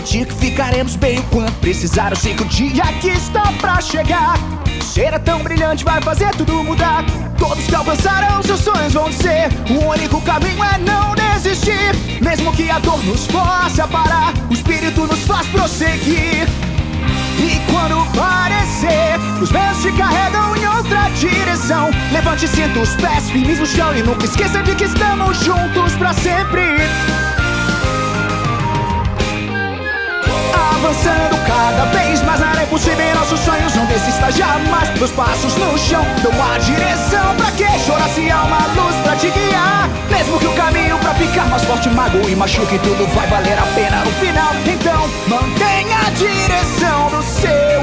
prometer que ficaremos bem enquanto precisar. Eu sei que o dia que está pra chegar será tão brilhante, vai fazer tudo mudar. Todos que alcançaram seus sonhos vão dizer: o único caminho é não desistir. Mesmo que a dor nos possa parar, o espírito nos faz prosseguir. E quando parecer os meus te carregam em outra direção, levante e sinta os pés firmes no chão e nunca esqueça de que estamos juntos pra sempre. Avançando cada vez mais na área é possível em nossos sonhos. Não desista jamais, meus passos no chão dão a direção. Pra que chorar se há uma luz pra te guiar? Mesmo que o caminho pra ficar mais forte magoe e machuque, tudo vai valer a pena no final. Então mantenha a direção do seu